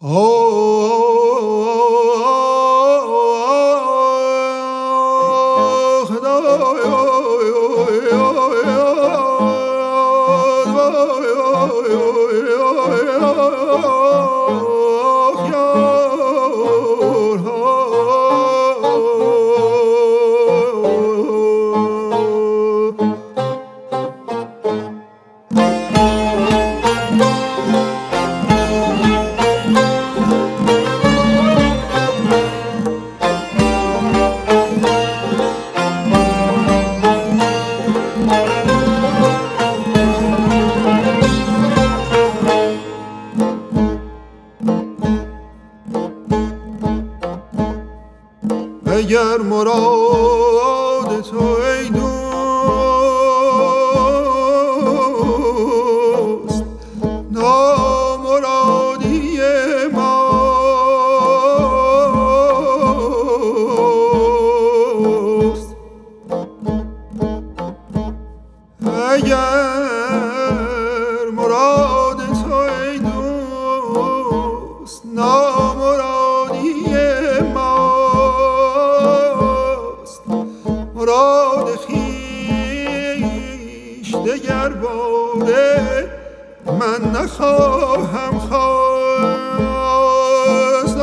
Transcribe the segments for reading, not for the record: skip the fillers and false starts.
اگر مراد تو ای دوست نامرادی ماست، اگر مراد تو ای دوست نامرادی مراد خویش دگر باره من نخواهم خواست.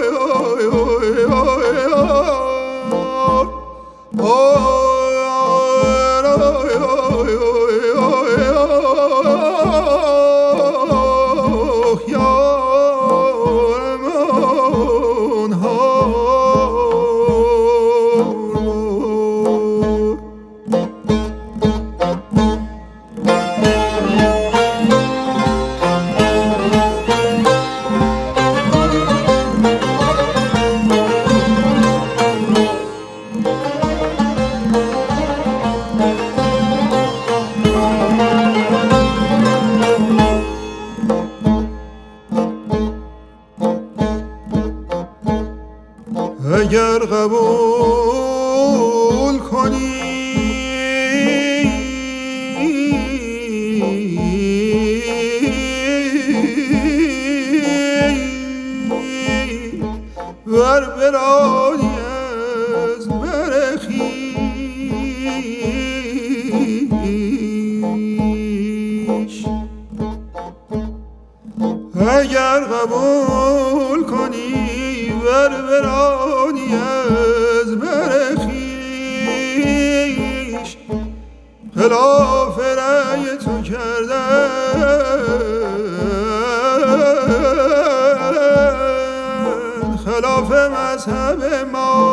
اگر قبول کنی ور برانی از بر خویش، اگر قبول کنی ور برانی از بر خویش، خلاف رأی تو کردن، خلاف مذهب ما